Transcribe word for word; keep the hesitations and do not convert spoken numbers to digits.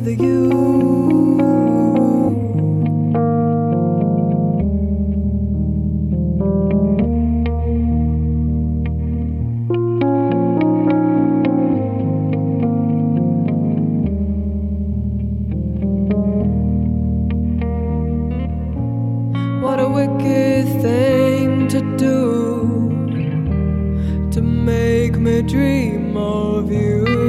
with you. What a wicked thing to do, to make me dream of you.